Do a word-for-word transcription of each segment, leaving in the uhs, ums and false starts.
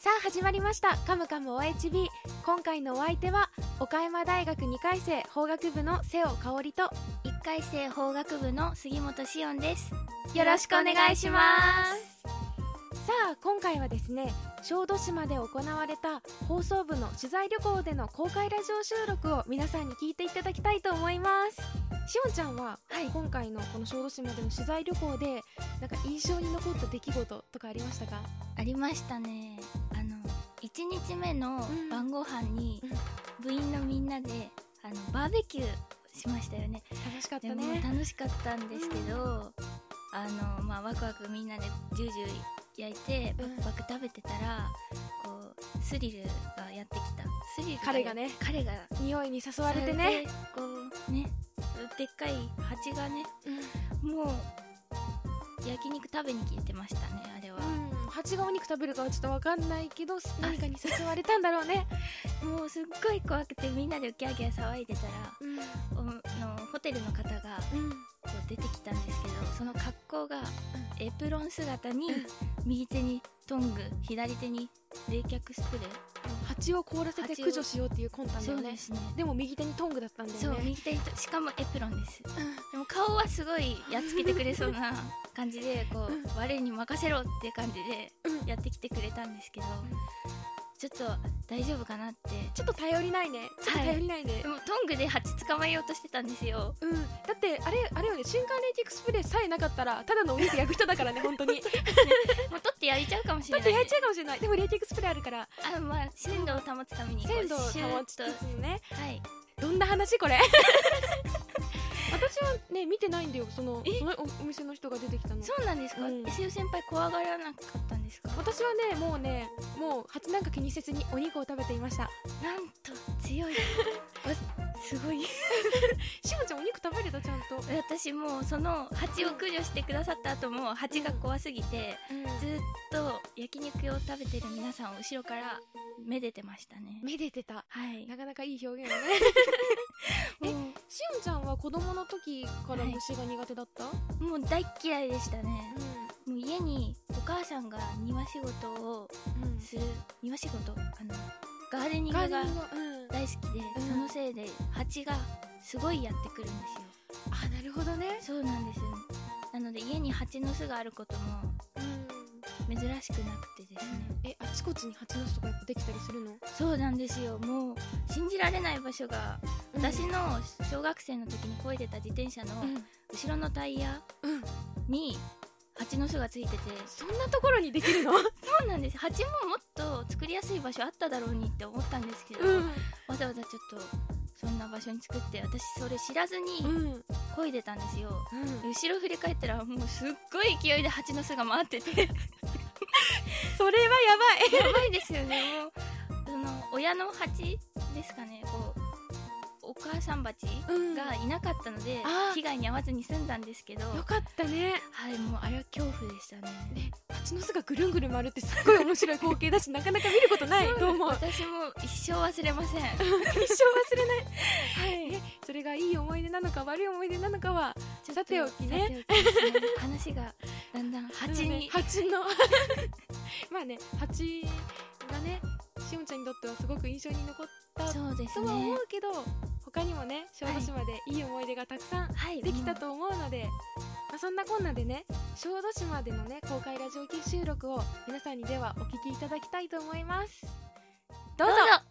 さあ始まりましたカムカム オーエイチビー。 今回のお相手は岡山大学にかい生法学部の瀬尾香織といっかい生法学部の杉本しおんです。 よろしくお願いします。さあ今回はですね、小豆島で行われた放送部の取材旅行での公開ラジオ収録を皆さんに聞いていただきたいと思います。しおんちゃんは、はい、今回のこの小豆島での取材旅行でなんか印象に残った出来事とかありましたか？ ありましたね。あのいちにちめの晩ご飯に、うん、部員のみんなであのバーベキューしましたよね。 楽しかったね。 でも楽しかったんですけど、うん、あのまあワクワクみんなでジュージュー焼いてバクバク食べてたら、うん、こうスリルがやってきた。スリル彼がね、 彼が匂いに誘われてね、 こうね、でっかい蜂がね、うん、もう焼肉食べに来てましたね、あれは。 うん、蜂がお肉食べるかはちょっと分かんないけど何かに誘われたんだろうね。 もうすっごい怖くてみんなでギャーギャー騒いでたら、うん、のホテルの方がこう出てきたんですけど、その格好がエプロン姿に右手にトング、左手に冷却スプレー、 蜂を凍らせて駆除しようっていう魂胆だよね。そうですね。でも右手にトングだったんだよね。 そう、右手に、しかもエプロンです、うん、でも顔はすごいやっつけてくれそうな感じでこう、うん、我に任せろって感じでやってきてくれたんですけど、うん、ちょっと大丈夫かなって。 ちょっと頼りないね。ちょっと頼りないね、はい、 でもトングで蜂捕まえようとしてたんですよ。 うん、だってあれあれよね、瞬間冷却スプレーさえなかったらただのお肉焼く人だからね。本当にもう取って焼いちゃうかもしれない。 取って焼いちゃうかもしれない。でも冷却スプレーあるから、 あ、まあ鮮度を保つために鮮度を保ちつつね。 はい。 どんな話これ私はね見てないんだよ、そのその お, お店の人が出てきたの。 そうなんですか。うん、エスヨ先輩怖がらなかったんですか？ 私はねもうねもう蜂なんか気にせずにお肉を食べていました。 なんと強いすごいしおちゃんお肉食べれた？ちゃんと。 私もうその蜂を駆除してくださった後も蜂が怖すぎて、うん、ずっと焼肉を食べてる皆さんを後ろからめでてましたね。 めでてた。 はい。 なかなかいい表現だねえ、しおんちゃんは子供の時から虫が苦手だった？はい、 もう大っ嫌いでしたね。うん、もう家にお母さんが庭仕事をする、うん、庭仕事、あのガーデニングが大好きで、うん、そのせいで蜂がすごいやってくるんですよ。 あ、なるほどね。 そうなんですよ。なので家に蜂の巣があることも、うん、珍しくなくてですね。 え、あちこちに蜂の巣とかやっぱできたりするの？ そうなんですよ。もう信じられない場所が、うん、私の小学生の時に漕いでた自転車の後ろのタイヤに蜂の巣がついてて、 そんなところにできるの？ そうなんです。蜂ももっと作りやすい場所あっただろうにって思ったんですけど、うん、わざわざちょっとそんな場所に作って、私それ知らずに漕いでたんですよ。うん、後ろ振り返ったらもうすっごい勢いで蜂の巣が回っててそれはやばいやばいですよね。もうその親の蜂ですかね、こうお母さん蜂がいなかったので、うん、被害に遭わずに済んだんですけど。 よかったね。 はい、もうあれは恐怖でしたね。 ね、蜂の巣がぐるんぐる回るってすっごい面白い光景だしなかなか見ることないと思う。 私も一生忘れません一生忘れないはい、それがいい思い出なのか悪い思い出なのかはさておきね。 話がだんだん蜂に、 蜂のまあね、蜂がねしおんちゃんにとってはすごく印象に残ったとは思うけど、他にもね小豆島でいい思い出がたくさんできたと思うので、はい、まあ、そんなこんなでね小豆島でのね公開ラジオ収録を皆さんにではお聞きいただきたいと思います。どうぞ。どうぞ。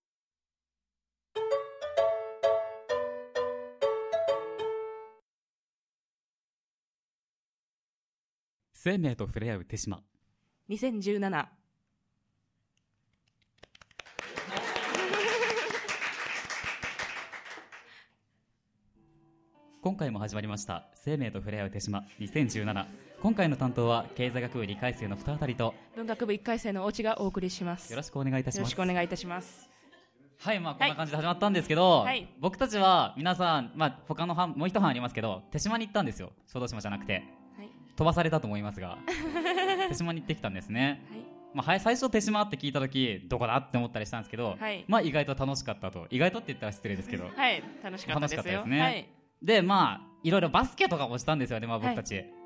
生命と触れ合う手島にせんじゅうなな。 今回も始まりました生命と触れ合う手島にせんじゅうなな。今回の担当は経済学部にかい生のふたりと文学部いっかい生の大地がお送りします。 よろしくお願いいたします。 よろしくお願いいたします。 はい、まあ、こんな感じで始まったんですけど、 はい、 僕たちは皆さん、まあ、他の班もう一班ありますけど手島に行ったんですよ。小豆島じゃなくて、はい、飛ばされたと思いますが手島に行ってきたんですね。はい、まあ、最初手島って聞いた時どこだって思ったりしたんですけど、はい、まあ意外と楽しかったと。意外とって言ったら失礼ですけど、 はい、楽しかったですよ。 楽しかったですね。 はい、 で、まあいろいろバスケとかもしたんですよね、まあ、僕たち、はい、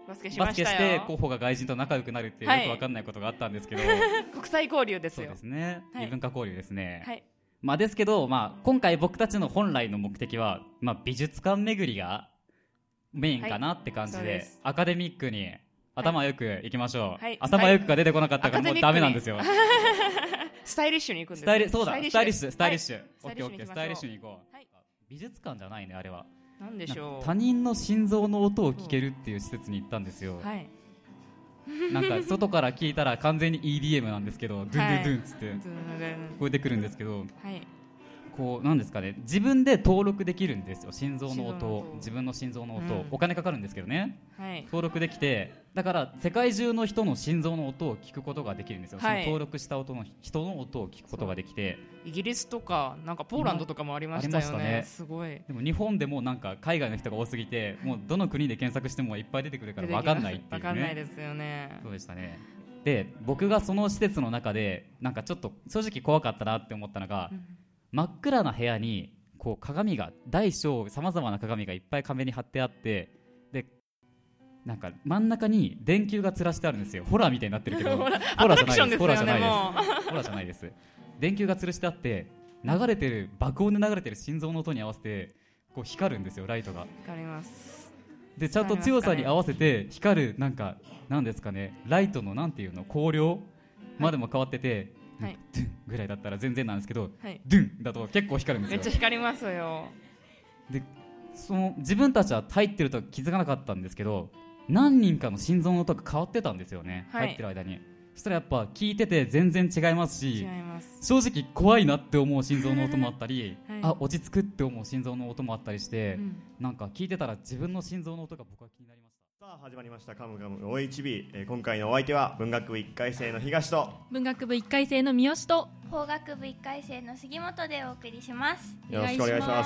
バスケしましたよ。 バスケして候補が外人と仲良くなるっていう、はい、よくわかんないことがあったんですけど国際交流ですよ。 そうですね、はい、異文化交流ですね、 はい、 まあ、ですけど、まあ、今回僕たちの本来の目的は、まあ、美術館巡りがメインかなって感じで、はい、アカデミックに頭よくいきましょう、はい、頭よくが出てこなかったからもうダメなんですよスタイリッシュに行くんですスタイリそうだスタイリッシュスタイリッシュオッケーオッケースタイリッシュに行こう、はい、美術館じゃないねあれは。 なんでしょう、 他人の心臓の音を聞けるっていう施設に行ったんですよ、はい、なんか外から聞いたら完全に イーディーエム なんですけど、はい、ドゥンドゥンドゥンっつって聞こえてくるんですけど、はい、こうなんですかね、自分で登録できるんですよ、心臓の音を、自分の心臓の音、うん、お金かかるんですけどね、はい、登録できて、だから世界中の人の心臓の音を聞くことができるんですよ、はい、その登録した音の人の音を聞くことができて、 イギリスとかなんかポーランドとかもありましたよ ね, ねすごい。 でも日本でもなんか海外の人が多すぎて、もうどの国で検索してもいっぱい出てくるから分かんないっていうね。 分かんないですよね。 そうでしたね。で僕がその施設の中でなんかちょっと正直怖かったなって思ったのが、うん、真っ暗な部屋にこう鏡が大小さまざまな鏡がいっぱい壁に貼ってあって、でなんか真ん中に電球が吊らしてあるんですよ。ホラーみたいになってるけどホラーじゃないです。ホラーじゃないです。ホラーじゃないです。電球が吊るしてあって流れてる爆音で流れてる心臓の音に合わせてこう光るんですよ、ライトが。 光ります。 でちゃんと強さに合わせて光る、なんかなんですかね、ライトのなんていうの、光量までも変わってて、はい、ドゥンぐらいだったら全然なんですけど、はい、ドゥンだと結構光るんですよ。 めっちゃ光りますよ。 でその自分たちは入ってると気づかなかったんですけど、何人かの心臓の音が変わってたんですよね、はい、入ってる間に。そしたらやっぱ聞いてて全然違いますし、 違います。 正直怖いなって思う心臓の音もあったり、はい、あ落ち着くって思う心臓の音もあったりして、うん、なんか聞いてたら自分の心臓の音が僕は気になりました。 さあ始まりましたカムカム オーエイチビー、えー、今回のお相手は文学部いっかい生の東と文学部いっかい生の三好と法学部いっかい生の杉本でお送りします。 よろしくお願いします。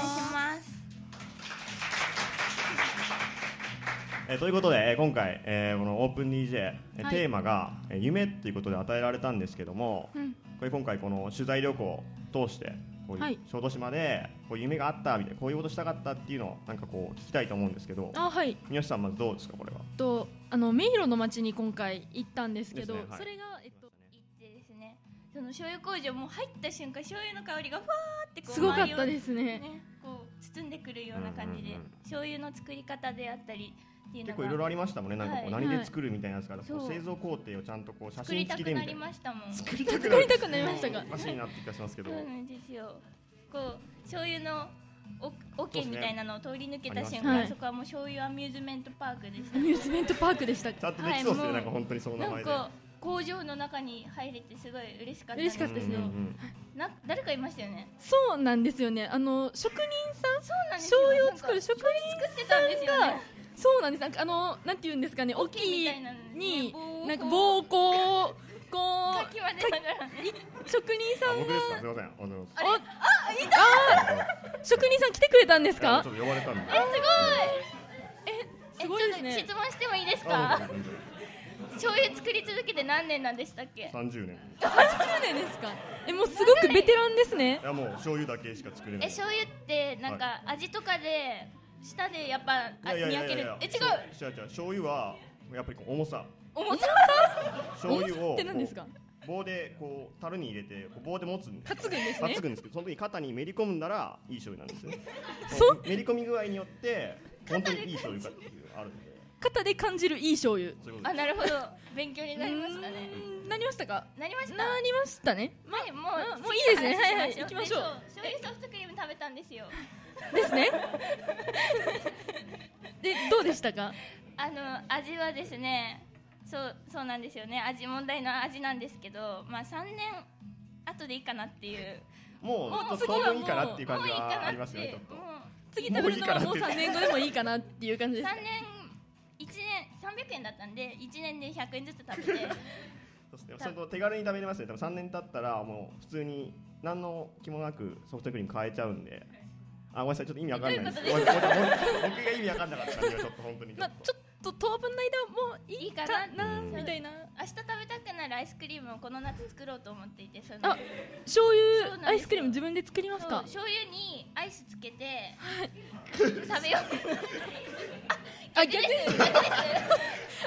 えー、ということで、えー、今回、えー、このオープン ディージェー、えーはい、テーマが、えー、夢っていうことで与えられたんですけども、うん、これ今回この取材旅行を通してこういう、はい、小豆島でこういう夢があったみたいな、こういうことしたかったっていうのをなんかこう聞きたいと思うんですけど、 あ、はい、 宮下さんまずどうですかこれは。 とあの迷路の町に今回行ったんですけど、ね、はい、それがえっと行ってですね、その醤油工場も入った瞬間醤油の香りがふわーってこうすごかったです ね, ねこう包んでくるような感じで、うんうんうん、醤油の作り方であったり結構いろいろありましたもんね。なんかこう何で作るみたいなやつから、はい、製造工程をちゃんとこう写真付きでみたいな。 作りたくなりましたもん。 作りたくなりましたか。 おかしいなって気がしますけど。 そうなんですよ。こう醤油のお桶みたいなのを通り抜けた瞬間、 そ,、ね、そこはもう醤油アミューズメントパークでした。 アミューズメントパークでした。 ちゃんとできそうですね、はい、なんか本当にその名前で。なんか工場の中に入れてすごい嬉しかったんですけど、嬉しかったですね、うんうん、 な誰かいましたよね。 そうなんですよね。あの職人さん、 そうなんですよ、 醤油を作る職人さんが、そうなんです。なんかあのなんていうんですかね、大きいになんか棒をこうこうかき混ぜながらね、 職人さんが、 僕ですか、すいません、あああいた職人さん来てくれたんですか。 ちょっと呼ばれたんで。 えすごい。 えすごいですね。 質問してもいいですか。醤油作り続けて何年なんでしたっけ。 さんじゅうねん。 さんじゅうねんですか。えもうすごくベテランですね。 いやもう醤油だけしか作れない。 え醤油ってなんか味とかで舌でやっぱ見分ける。え違う。 違う違う、醤油はやっぱり重さ。 重さ？ 醤油をって何ですか。 棒でこう樽に入れて棒で持つんです。 担ぐんですね。 担ぐんですけど、その時に肩にめり込むんだらいい醤油なんですよ。そう。めり込み具合によって本当にいい醤油かっていうあるんで。 肩で感じるいい醤油。 あ、なるほど。勉強になりましたね。 なりましたか。 なりました。 なりましたね。 まあ、もうもういいですね。はいはい、行きましょう。 醤油ソフトクリーム食べたんですよ。 ですね。でどうでしたか。 あの味はですね、そうそうなんですよね。味問題の味なんですけど、まあさんねん後でいいかなっていう。 もうちょっと当分いいかなっていう感じはありますよね。ちょっと。 次食べるのはもうさんねんごでもいいかなっていう感じです。 さんねんいちねんさんびゃくえんだったんでいちねんでひゃくえんずつ食べて。 そうですね。その手軽に食べれますね。多分さんねん経ったらもう普通に何の気もなくソフトクリーム買えちゃうんで。あ、ごめんなさい、ちょっと意味わかんないです。僕が意味わかんなかった感じがちょっと本当にちょっと。 ちょっと当分の間もいいかなみたいな。 明日食べたくなるアイスクリームをこの夏作ろうと思っていて、そのあ、醤油アイスクリーム自分で作りますか。 醤油にアイスつけて食べよう。 あ、逆です。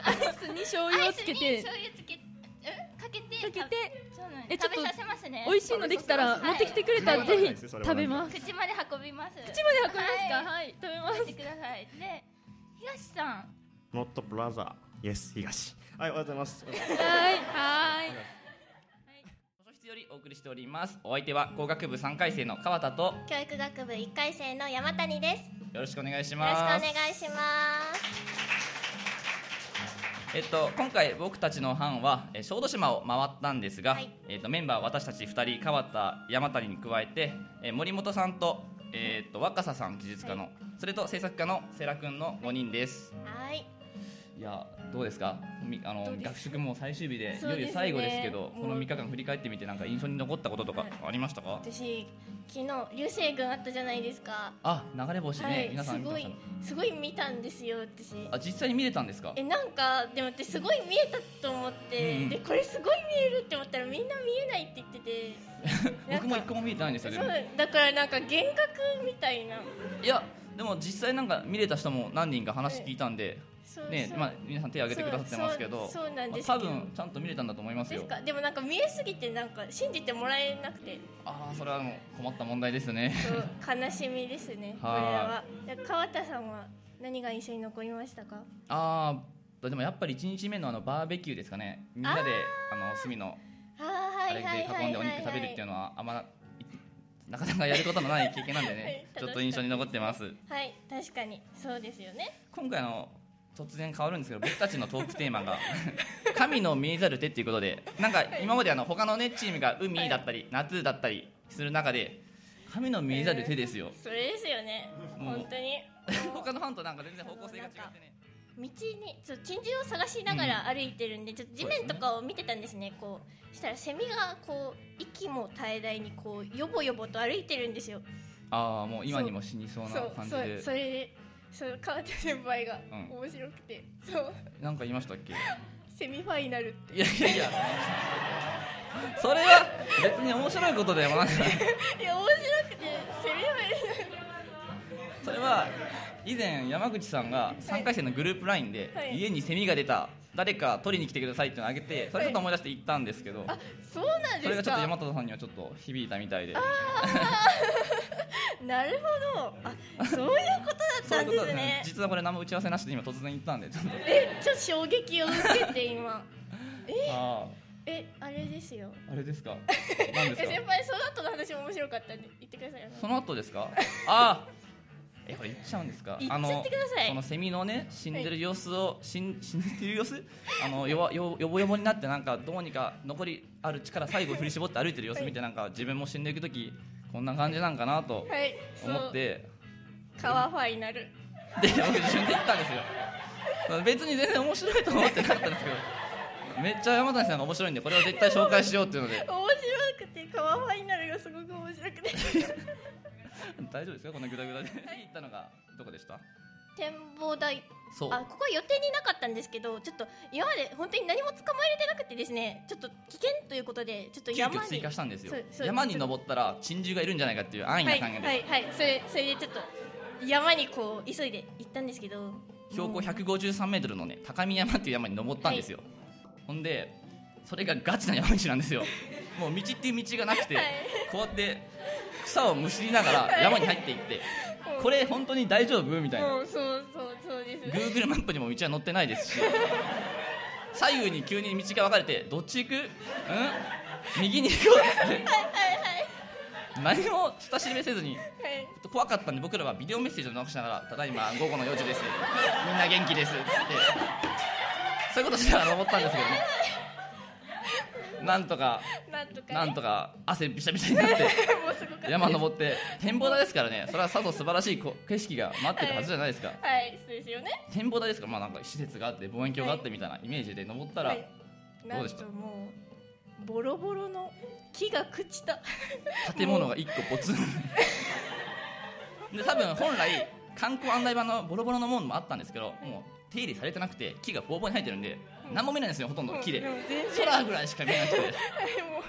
醤油をつけて醤油つけかけてかけてえちょっと食べさせますね。 美味しいのできたら持ってきてくれたらぜひ食べます。 口まで運びます。 口まで運びますか。はい、食べます。 食べてください。で東さん。 ノットブラザー。イエス東。はい、おはようございます。 はいはい。 図書室よりお送りしております。お相手は工学部さんかい生の川田と教育学部いっかい生の山谷です。 よろしくお願いしよます。 ろしくお願いします。 えっと、今回僕たちの班はえー小豆島を回ったんですが、 はいえっと、メンバー私たちふたり川田山谷に加えて、えー森本さんと、えーっと若狭さん技術科の、 はいそれと制作科の世良くんのごにんです。 はいいやどうですか、みあの学習も最終日でいそうですねよいよ最後ですけど、 もうこのみっかかん振り返ってみてなんか印象に残ったこととかありましたか？ 私昨日流星群あったじゃないですか。 あ、流れ星ね、 はい、 皆さんすごい見てましたね。 すごい見たんですよ私。 あ、実際に見れたんですか？ えなんかでも私すごい見えたと思って、 うんでこれすごい見えるって思ったらみんな見えないって言ってて僕も一個も見れてないんですよ。でそうもだからなんか幻覚みたいな。 いやでも実際なんか見れた人も何人か話聞いたんで、 そうそうね、まあ皆さん手挙げてくださってますけど、 そうそうなんですけど、 まあ多分ちゃんと見れたんだと思いますよ。 ですか。でもなんか見えすぎてなんか信じてもらえなくて、 ああ、それはもう困った問題ですね。 そう悲しみですね。これはは。で川田さんは何が印象に残りましたか？ ああ、でもやっぱりいちにちめのあのバーベキューですかね。みんなであの炭のあーはあれでいはいはいはい囲んでお肉食べるっていうのはあんまなかなかやることのない経験なんでね、 はいちょっと印象に残ってます。 はい確かにそうですよね。 今回の突然変わるんですけど、僕たちのトークテーマが神の見えざる手っていうことで、なんか今まであの他のねチームが海だったり夏だったりする中で神の見えざる手ですよ。 それですよね。 もう本当に他の班となんか全然方向性が違ってね。 道にちょっと珍獣を探しながら歩いてるんで、ちょっと地面とかを見てたんですね。こうしたらセミがこう息も絶え絶えにこうヨボヨボと歩いてるんですよ。 ああ、もう今にも死にそうなそうそう感じで。 それでそう川田先輩がうん面白くて、そうなんか言いましたっけ？ セミファイナルっていやいやいや。それは別に面白いことでもなんかいや面白くてセミファイナルそれは以前山口さんがさんかい生のグループラインで、 はい家にセミが出た、誰か取りに来てくださいっていうのをあげて、それちょっと思い出して行ったんですけど、 あそうなんですか。 それがちょっと山田さんにはちょっと響いたみたいで。 なるほど。あそういうことだったんですね。 実はこれ何も打ち合わせなしで今突然言ったんでちょっとえちょっと衝撃を受けて今えあえあれですよ。 あ、あれですか？何ですか？ え先輩その後の話も面白かったんで言ってくださいよ。 その後ですか？ああ、えこれ言っちゃうんですか？ 言っちゃってください。 あのそのセミのね死んでる様子を、死ん死んでる様子あのよわよよぼよぼになってなんかどうにか残りある力最後振り絞って歩いてる様子見て、なんか自分も死んでいく時こんな感じなんかなとはい思って、 川ファイナルで僕一緒に行ったんですよ。別に全然面白いと思ってなかったんですけど、めっちゃ山谷さんが面白いんでこれを絶対紹介しようっていうので。 面白くて川ファイナルがすごく面白くて大丈夫ですかこんなグダグダで。次行ったのがどこでした？ 展望台。 そうあここは予定になかったんですけど、ちょっと今まで本当に何も捕まえれてなくてですね、ちょっと危険ということでちょっと急山に遽追加したんですよそう。そう山に登ったら珍獣がいるんじゃないかっていう安易なはい考えです、 はいはいそれそれでちょっと山にこう急いで行ったんですけど、 標高ひゃくごじゅうさんメートルのね高見山っていう山に登ったんですよ、ほんでそれがガチな山道なんですよ。もう道っていう道がなくて、 はいこうやって草をむしりながら山に入っていって、これ本当に大丈夫みたいな。 もうそうそうそうです Google マップにも道は載ってないですし、左右に急に道が分かれてどっち行く？うん？右に行こうって何も下調べせずに、 はい怖かったんで僕らはビデオメッセージを残しながら、ただいま午後のよじです、みんな元気ですってそういうことしながら登ったんですけどね、なんとかなんとか、ね、 なんとか汗びしゃびしゃになってもうすごかった山登って展望台ですからね、それはさぞ素晴らしいこ景色が待ってるはずじゃないですか、 はいそうですよね。 展望台ですから、まあなんか施設があって望遠鏡があってみたいなイメージで登ったら、 はい、 どうでした？ なんともうボロボロの木が朽ちた建物がいっこポツンで多分本来観光案内板のボロボロのものもあったんですけど、もう手入れされてなくて木がボーボーに生えてるんで、何も見えないんですよほとんど木で、 もう全然空ぐらいしか見えなくても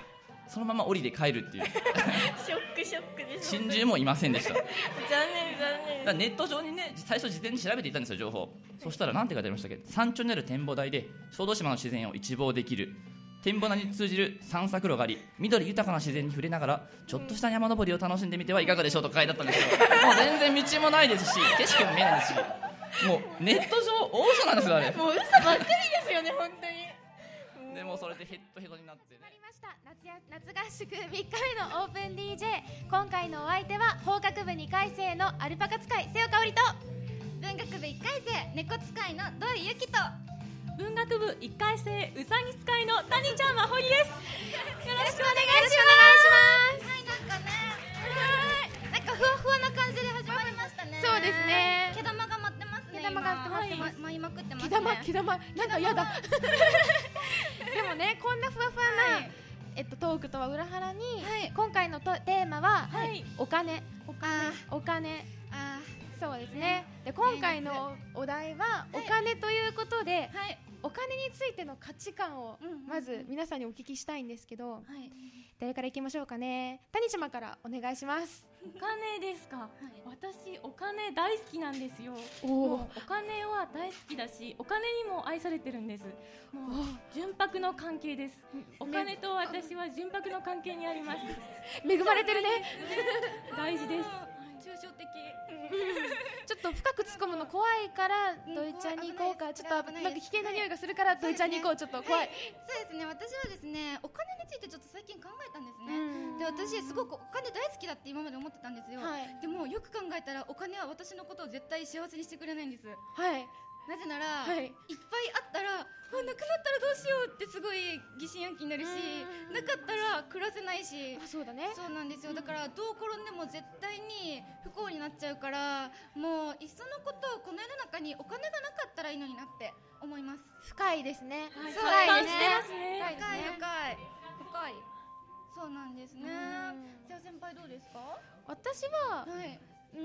そのまま降りて帰るっていうショックショックです。 珍獣もいませんでした。 残念残念。 だからネット上にね、最初事前に調べていたんですよ、情報。そしたらなんて書いてありましたっけ。山頂にある展望台で小豆島の自然を一望できる、展望台に通じる散策路があり、緑豊かな自然に触れながらちょっとした山登りを楽しんでみてはいかがでしょうと書いてあったんですけど、もう全然道もないですし、景色も見えないですし、もうネット上大嘘なんですよあれ。 もう嘘ばっかりですよね本当に。 でもそれでヘッドヘッドになって、ね、 始まりました。夏や夏合宿みっかめのオープン ディージェー。 今回のお相手は法学部にかい生のアルパカ使い瀬尾香織と、 文学部いっかい生猫使いの土井ゆきと、 文学部いっかい生うさぎ使いの谷ちゃんまほりです。よろしくお願いします。 はい、なんかね、なんかふわふわな感じで始まりましたね。 そうですね。 毛玉が舞ってますね。 毛玉が舞ってます。 舞いまくってますね。 毛玉毛玉なんかやだ。でもね、こんなふわふわな、はい、えっとトークとは裏腹に、はい、今回のとテーマは、はい、お金お金お金あそうですね。で今回のお題はお金ということで、はい、お金についての価値観をまず皆さんにお聞きしたいんですけど、はい、誰からいきましょうかね。谷島からお願いします。 お金ですか、はい、私お金大好きなんですよ。 おもうお金は大好きだし、お金にも愛されてるんです。もう純白の関係です。お金と私は純白の関係にあります。 恵まれてるね。 大事です。 抽象的。 ちょっと深く突っ込むの怖いから土井ちゃんに行こうか。ちょっとなんか危険な匂いがするから土井ちゃんに行こう。ちょっと怖い。 そうですね。私はですね、お金についてちょっと最近考えたんですね。で、私すごくお金大好きだって今まで思ってたんですよ。はい、でもよく考えたらお金は私のことを絶対幸せにしてくれないんです。 はい。 なぜなら、はい、いっぱいあったら、あ、なくなったらどうしようってすごい疑心暗鬼になるし、なかったら暮らせないし。 あ、そうだね。 そうなんですよ。だからどう転んでも絶対に不幸になっちゃうから、もういっそのことこの世の中にお金がなかったらいいのになって思います。 深いですね。 はい、 深いですね。深い深い深い深い。そうなんですね。じゃあ先輩どうですか？ 私は、はい、うん、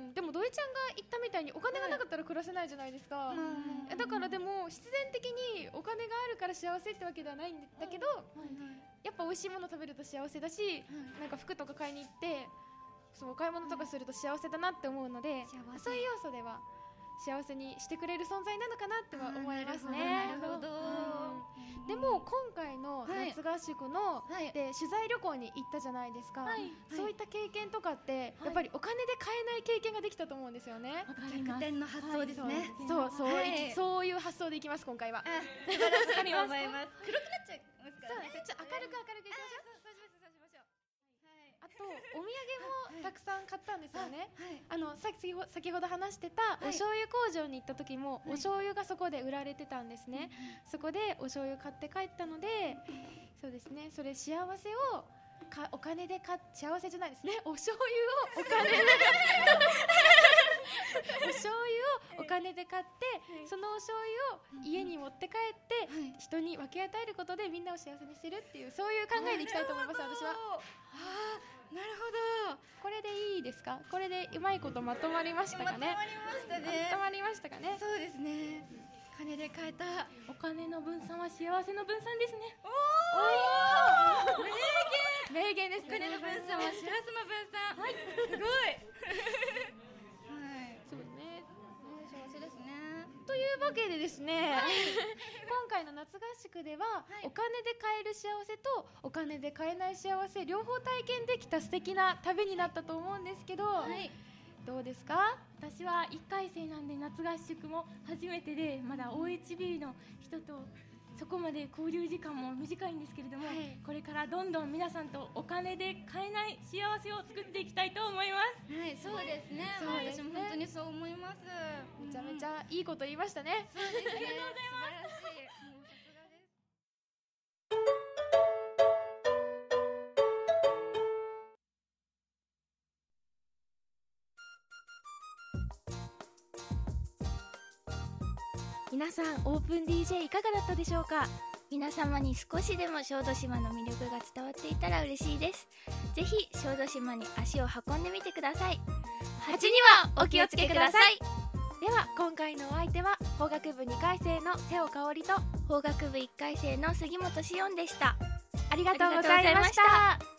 でも土井ちゃんが言ったみたいにお金がなかったら暮らせないじゃないですか、はい、だからでも必然的にお金があるから幸せってわけではないんだけど、はいはい、やっぱ美味しいもの食べると幸せだし、はい、なんか服とか買いに行ってそうお買い物とかすると幸せだなって思うので、そういう要素では幸せにしてくれる存在なのかなっては思いますね。 なるほど。 うん、でも今回の夏合宿の、はい、で取材旅行に行ったじゃないですか、はい、そういった経験とかって、はい、やっぱりお金で買えない経験ができたと思うんですよね。 逆転の発想ですね。 はい、そうそう、はい、そういう発想でいきます今回は。 素晴らしいと思います。黒くなっちゃいますからね。 ちょっと明るく明るくいきましょう。あとお土産もたくさん買ったんですよね。はい、あのさ先ほ先ほど話してたお醤油工場に行った時も、はい、お醤油がそこで売られてたんですね。はい、そこでお醤油買って帰ったので、そうですね。それ幸せをかお金で買っ幸せじゃないですね。お醤油をお金でお醤油をお金で買って、はい、そのお醤油を家に持って帰って、はい、人に分け与えることでみんなを幸せにしてるっていうそういう考えでいきたいと思います。私は。 はあ。なるほど。 これでいいですか？これでうまいことまとまりましたかね？ まとまりましたね。 まとまりましたかね？ そうですね。金で買えた。 お金の分散は幸せの分散ですね。 おお。 名言。名言です。 お金の分散は幸せの分散。はい。すごい。はい。 そうね。 幸せですね。 というわけでですね、はい、今回の夏合宿では、はい、お金で買える幸せとお金で買えない幸せ両方体験できた素敵な旅になったと思うんですけど、はい、どうですか？ 私はいっかい生なんで夏合宿も初めてでまだ オーエイチビー の人とそこまで交流時間も短いんですけれども、はい、これからどんどん皆さんとお金で買えない幸せを作っていきたいと思います。 はい、そうですね。そうですね。私も本当にそう思います。 めちゃめちゃいいこと言いましたね。 そうですね。ありがとうございます。素晴らしい。もうさすがです。 皆さんオープン ディージェー いかがだったでしょうか？ 皆様に少しでも小豆島の魅力が伝わっていたら嬉しいです。ぜひ小豆島に足を運んでみてください。 蜂にはお気をつけください。では今回のお相手は法学部にかい生の瀬尾香織と法学部いっかい生の杉本紫音でした。 ありがとうございました。